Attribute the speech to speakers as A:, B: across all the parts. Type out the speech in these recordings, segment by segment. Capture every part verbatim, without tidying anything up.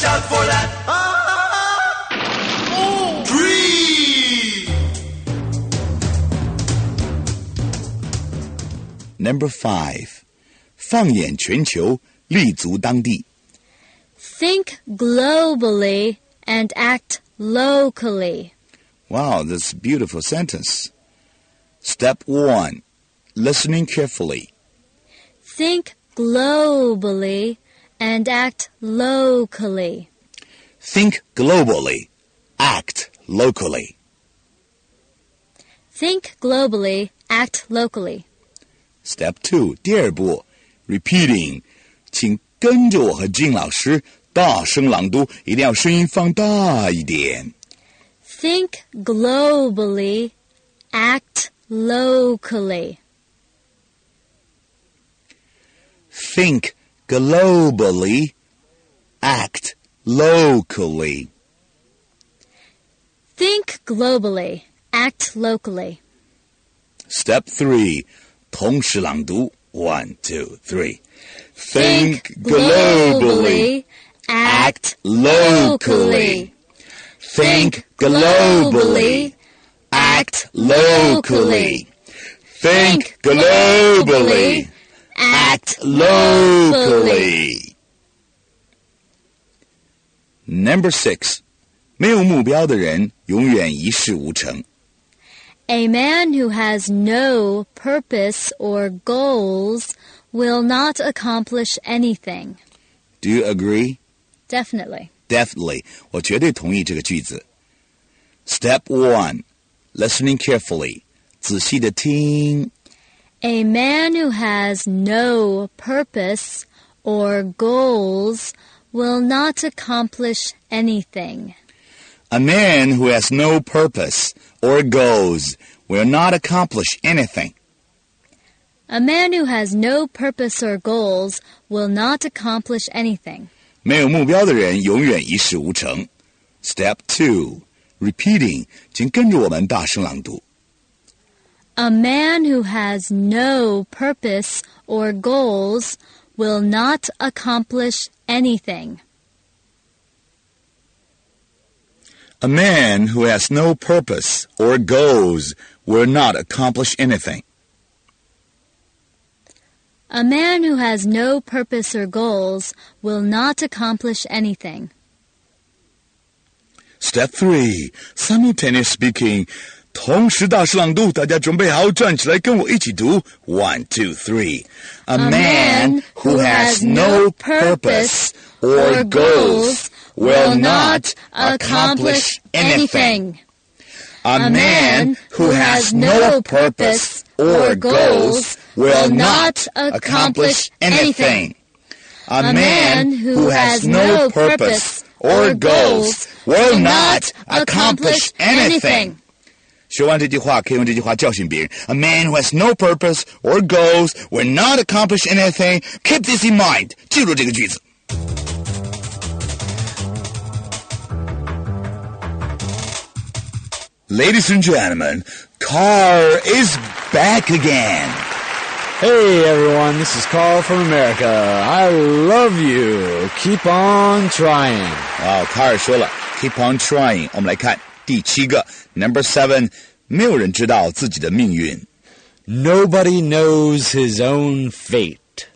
A: Watch out for that. Oh, tree.
B: Number five. 放眼全球，立足当地。
C: Think globally and act locally.
B: Wow, that's a beautiful sentence. Step one, listening carefully.
C: Think globally and act locally.
B: Think globally, act locally.
C: Think globally, act locally.
B: Step two, 第二步 repeating. 请跟着我和金老师大声朗读，一定要声音放大一点。
C: Think globally, act locally.
B: Think globally, act locally.
C: Think globally, act locally.
B: Step three, 同时朗读 one, two, three. Think globally, act locally. Think globally, act locally. Think globally, act locally. Number six, 没有目标的人永远一事无成。
C: A man who has no purpose or goals will not accomplish anything.
B: Do you agree?
C: Definitely.
B: Definitely. 我绝对同意这个句子。Step one, listening carefully. 仔细的听。
C: A man who has no purpose or goals will not accomplish anything.
B: A man who has no purpose or goals will not accomplish anything.
C: A man who has no purpose or goals will not accomplish anything.
B: 没有目标的人永远一事无成。Step two, repeating. 请跟着我们大声朗读。
C: A man who has no purpose or goals will not accomplish anything.
B: A man who has no purpose or goals will not accomplish anything.
C: A man who has no purpose or goals will not accomplish anything.
B: Step three, simultaneous speaking. 同时大声朗读，大家准备好，站起来跟我一起读。One, two, three. A,
C: A
B: man who has no purpose or goals will not accomplish anything. A man who has no purpose or goals will not accomplish anything. A man who has no purpose or goals will not accomplish anything. 学完这句话，可以用这句话教训别人。A man who has no purpose or goals will not accomplish anything. Keep this in mind. 记住这个句子。Ladies and gentlemen, Carl is back again.
D: Hey everyone, this is Carl from America. I love you. Keep on trying.
B: 哦，卡尔说了 ，Keep on trying。我们来看第七个 ，Number seven， 没有人知道自己的命运。
D: Nobody knows his own fate.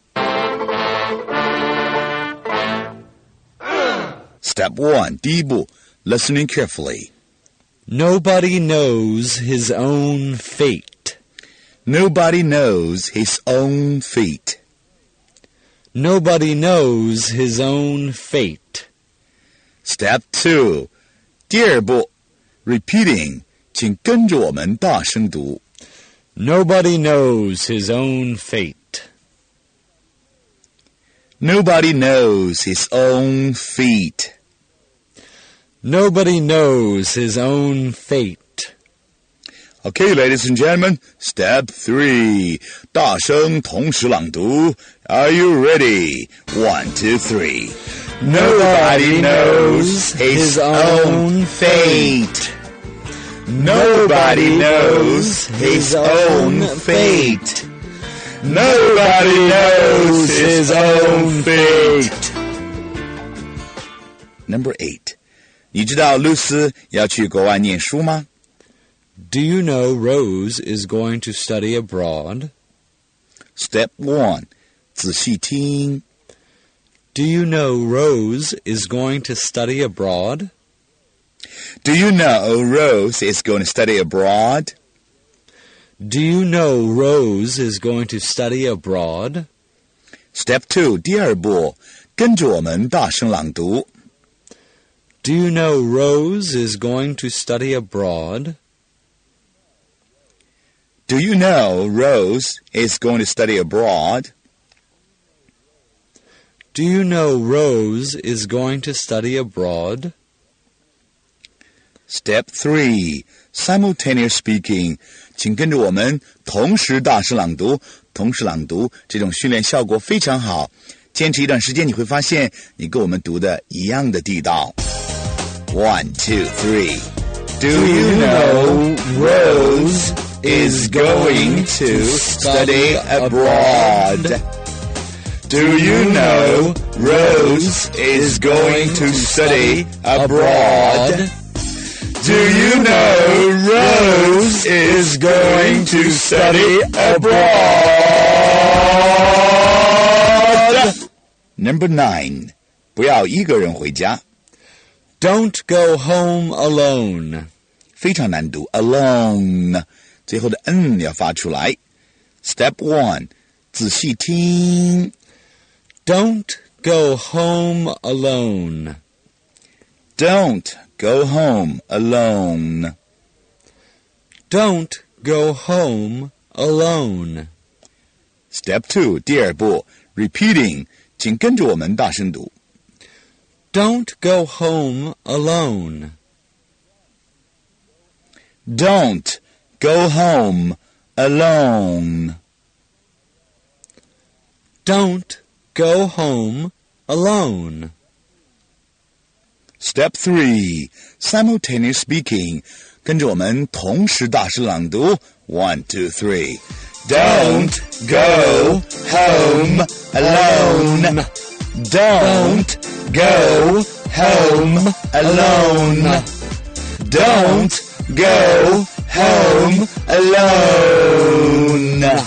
B: Step one， 第一步 ，listening carefully.
D: Nobody knows his own fate.
B: Nobody knows his own fate.
D: Nobody knows his own fate.
B: Step two， 第二步 ，repeating， 请跟着我们大声读。
D: Nobody knows his own fate.
B: Nobody knows his own fate.
D: Nobody knows his own fate.
B: Okay, ladies and gentlemen, step three. 大声同时朗读。Are you ready? One, two, three. Nobody knows his own fate. Nobody knows his own fate. Nobody knows his own fate. Number eight. 你知道露丝要去国外念书吗？
D: Do you know Rose is going to study abroad?
B: Step one. 仔细听。
D: Do you know Rose is going to study abroad?
B: Do you know Rose is going to study abroad?
D: Do you know Rose is going to study abroad?
B: Step two. 第二步，跟着我们大声朗读。
D: Do you know Rose is going to study abroad?
B: Do you know Rose is going to study abroad?
D: Do you know Rose is going to study abroad?
B: Step three. Simultaneous speaking. 请跟着我们同时大声朗读。同时朗读这种训练效果非常好。坚持一段时间，你会发现你跟我们读的一样的地道。One, two, three. Do you know Rose is going to study abroad? Do you know Rose is going to study abroad? Do you know Rose is going to study abroad? Number nine. 不要一个人回家。
D: Don't go home alone.
B: 非常难读 alone 最后的 n 要发出来。 Step one. 仔细听。
D: Don't go home alone.
B: Don't go home alone.
D: Don't go home alone.
B: Step two. 第二步 repeating 请跟着我们大声读。
D: Don't go home alone.
B: Don't go home alone.
D: Don't go home alone.
B: Step three. Simultaneous speaking 跟着我们同时大声朗读。 One, two, three. Don't go home alone. Don't go home alone. Don't go home alone.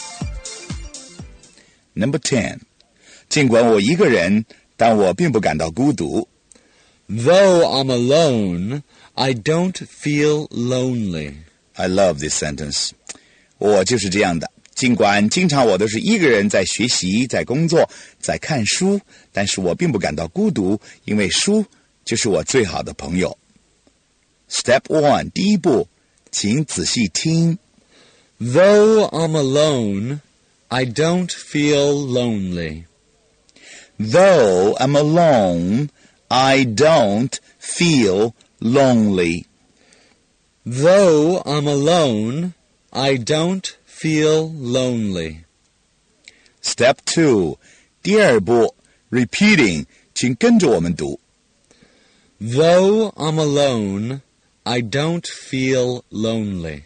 B: Number ten. 尽管我一个人，但我并不感到孤独。
D: Though I'm alone, I don't feel lonely.
B: I love this sentence. 我就是这样的。尽管经常我都是一个人在学习、在工作、在看书，但是我并不感到孤独，因为书就是我最好的朋友。Step one. 第一步，请仔细听。
D: Though I'm alone, I don't feel lonely.
B: Though I'm alone, I don't feel lonely.
D: Though I'm alone, I don't feel lonely.
B: Step two. 第二步 repeating 请跟着我们读。
D: Though I'm alone, I don't feel lonely.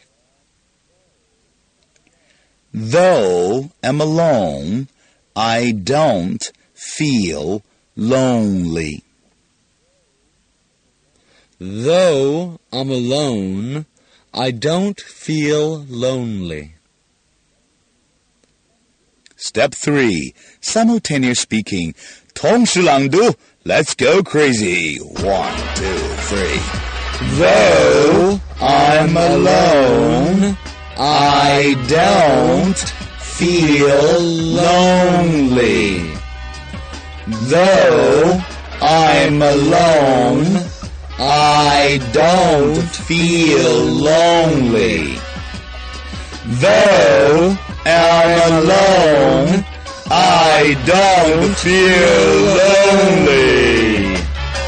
B: Though I'm alone, I don't feel lonely.
D: Though I'm alone, I don't feel lonely.
B: Step three. Simultaneous speaking 同时朗读 Let's go crazy. One, two, three. Though I'm alone, I don't feel lonely. Though I'm alone, I don't feel lonely. Though I'm alone, I don't feel lonely.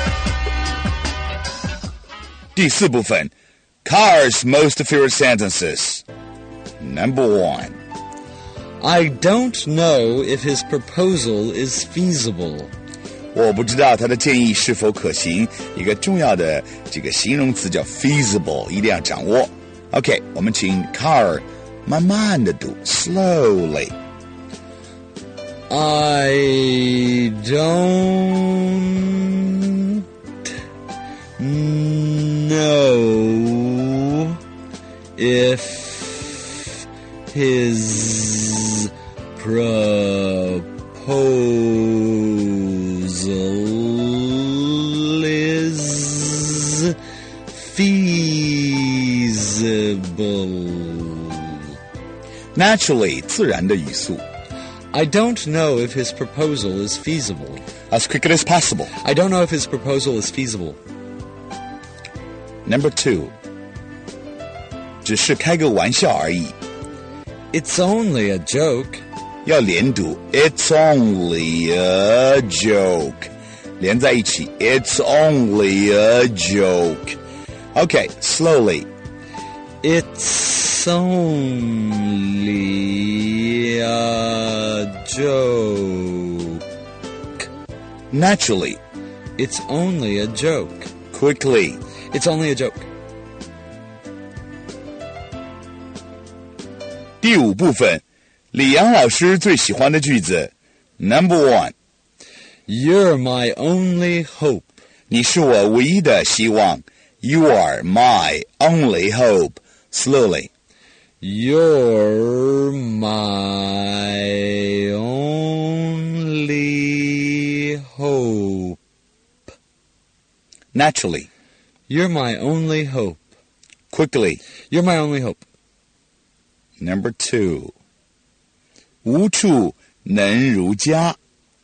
B: 第四部分 Car's most favorite sentences. Number one.
D: I don't know if his proposal is feasible.
B: 我不知道他的建议是否可行。一个重要的这个形容词叫 feasible， 一定要掌握。OK， 我们请 Car 慢慢的读 slowly。
D: I don't his proposal is feasible.
B: Naturally, 自然的语速。
D: I don't know if his proposal is feasible.
B: As quickly as possible.
D: I don't know if his proposal is feasible.
B: Number two. 只是开个玩笑而已。
D: It's only a joke.
B: 要连读 It's only a joke. 连在一起 It's only a joke. Okay, slowly.
D: It's only a joke.
B: Naturally.
D: It's only a joke.
B: Quickly.
D: It's only a joke.
B: 第五部分，李阳老师最喜欢的句子。Number one.
D: You're my only hope.
B: 你是我唯一的希望。You are my only hope. Slowly.
D: You're my only hope.
B: Naturally.
D: You're my only hope.
B: Quickly.
D: You're my only hope.
B: Number two. 无处能如家。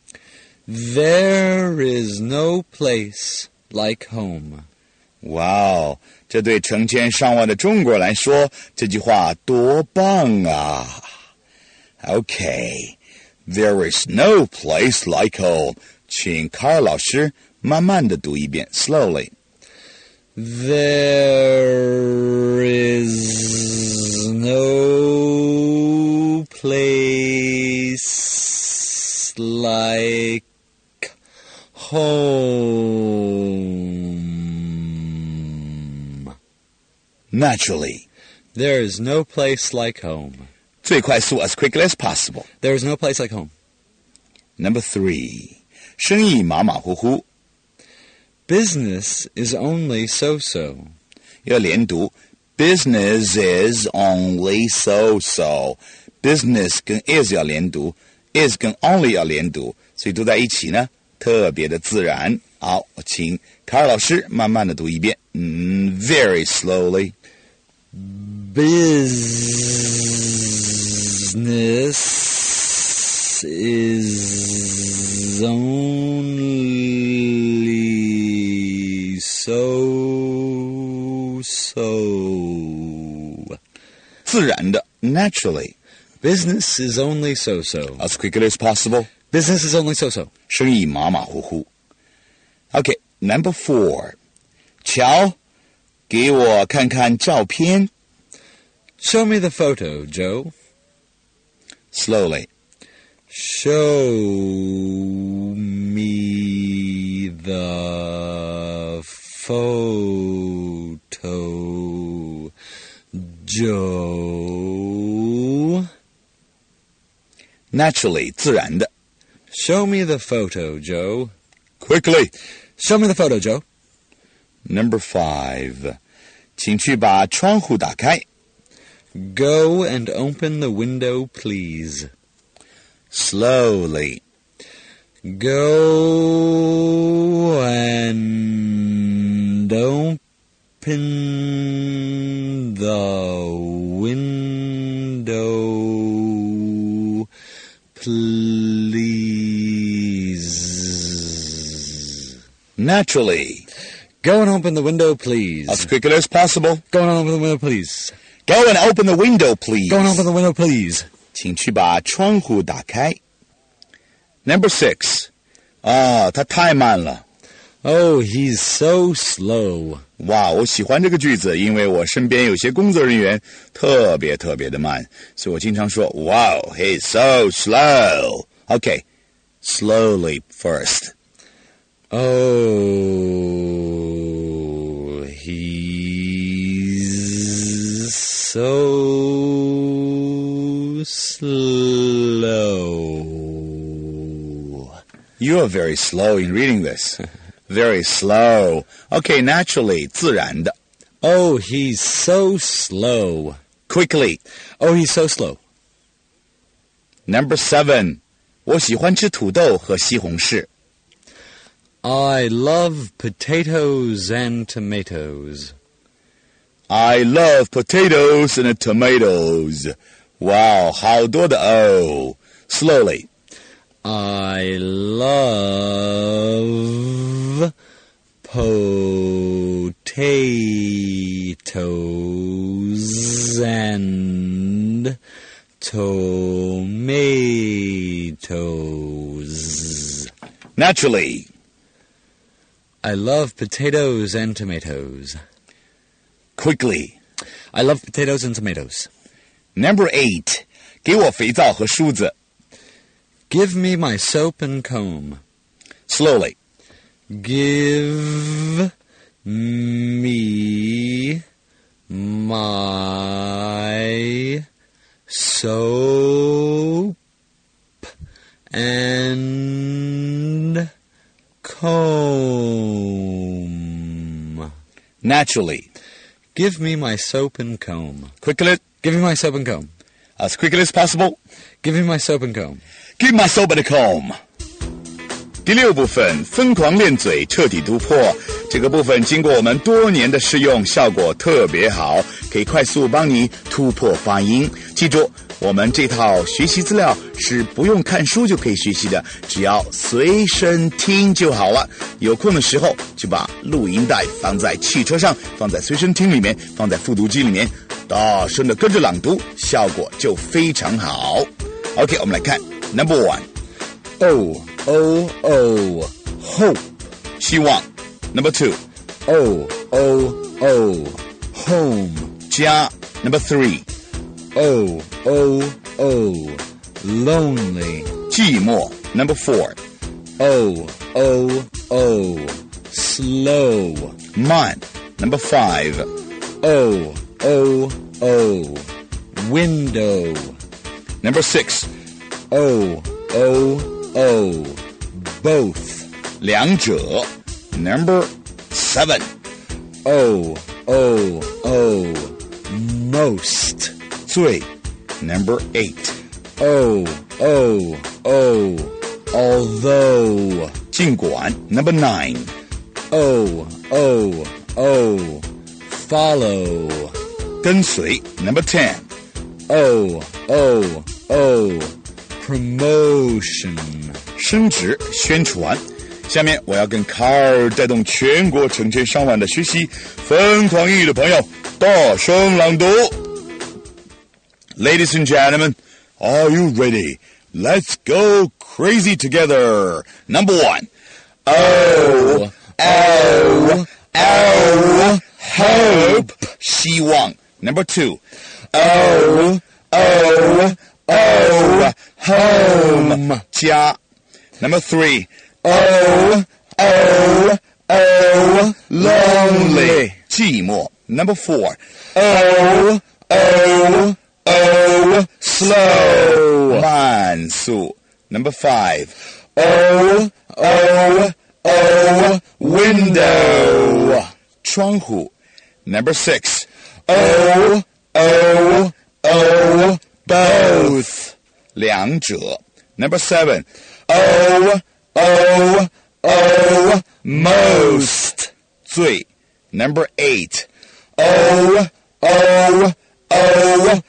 D: There is no place like home.
B: Wow, 这对成千上万的中国人来说，这句话多棒啊 Okay, there is no place like home. 请卡尔老师慢慢的读一遍 slowly.
D: There is no place like home.
B: Naturally.
D: There is no place like home.
B: 最快速 as quickly as possible.
D: There is no place like home.
B: Number three. 生意马马虎虎。
D: Business is only so-so.
B: 要连读 Business is only so-so. Business 跟 is 要连读 is 跟 only 要连读，所以读在一起呢特别的自然。好，请卡尔老师慢慢的读一遍。嗯 Very slowly.
D: Business is only so-so.
B: 自然的 Naturally.
D: Business is only so-so.
B: As quickly as possible.
D: Business is only so-so.
B: 生意马马虎虎。Okay, number four. 瞧，给我看看照片。
D: Show me the photo, Joe.
B: Slowly.
D: Show me the photo, Joe.
B: Naturally, 自然的。
D: Show me the photo, Joe.
B: Quickly.
D: Show me the photo, Joe.
B: Number five. 请去把窗户打开。
D: Go and open the window, please.
B: Slowly.
D: Go and open the window, please.
B: Naturally.
D: Go and open the window, please.
B: As quickly as possible.
D: Go and open the window, please.
B: Go and open the window, please.
D: Go and open the window, please.
B: 请去把窗户打开。Number six. 啊，他太慢了。
D: Oh, he's so slow.
B: 哇，我喜欢这个句子，因为我身边有些工作人員特別特別的慢，所以我經常說 Wow, he's so slow. Okay, slowly first.
D: Oh, he's so slow.
B: You are very slow in reading this. Very slow. Okay, naturally, 自然的。
D: Oh, he's so slow.
B: Quickly.
D: Oh, he's so slow.
B: Number seven. 我喜欢吃土豆和西红柿。
D: I love potatoes and tomatoes.
B: I love potatoes and tomatoes. Wow, 好多的 O. Slowly.
D: I love potatoes and tomatoes.
B: Naturally.
D: I love potatoes and tomatoes.
B: Quickly.
D: I love potatoes and tomatoes.
B: Number eight. 给我肥皂和梳子。
D: Give me my soap and comb.
B: Slowly.
D: Give me my soap and comb.
B: Naturally.
D: Give me my soap and comb.
B: Quickly.
D: Give me my soap and comb.
B: As quickly as possible.
D: Give me my soap and comb.
B: Give my soap and comb. 第六部分，疯狂练嘴，彻底突破。这个部分经过我们多年的试用，效果特别好，可以快速帮你突破发音。记住，我们这套学习资料是不用看书就可以学习的，只要随身听就好了。有空的时候就把录音带放在汽车上，放在随身听里面，放在复读机里面，大声的跟着朗读，效果就非常好。OK， 我们来看 Number one。
D: O, O, O, hope.
B: 希望 Number two.
D: O, O, O, home.
B: 家 Number three.
D: O, O, O, lonely.
B: 寂寞 Number four.
D: O, O, O, slow.
B: 慢 Number five.
D: O, O, O, window.
B: Number six.
D: O, O, O, both.
B: 两者 Number seven.
D: O, O, O, most.
B: 最 Number eight.
D: O, O, O, although.
B: 尽管 Number nine.
D: O, O, O, follow.
B: 跟随 Number ten.
D: O, O, O, promotion.
B: 升职宣传。下面我要跟卡尔带动全国成千上万的学习疯狂英语的朋友大声朗读。Ladies and gentlemen, are you ready? Let's go crazy together. Number one. O, O, O, hope. 希望 Number two. O, O, O, home. 家 Number three. O, O, O, lonely. 寂寞 Number four. O, O, O, slow. 慢速 Number five. O, O, O, window. 窗户 Number six. O, O, O, both. 两者 Number seven. O, O, O, most. 最 Number eight. O, O, O,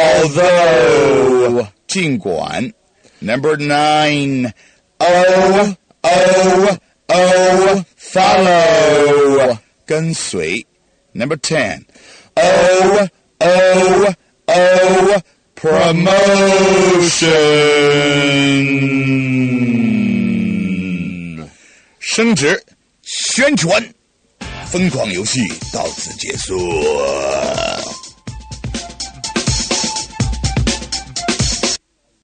B: although. 尽管 Number nine. O, O, O, follow. 跟随 Number ten. O, O, O, promotion. 升职宣传疯狂游戏到此结束。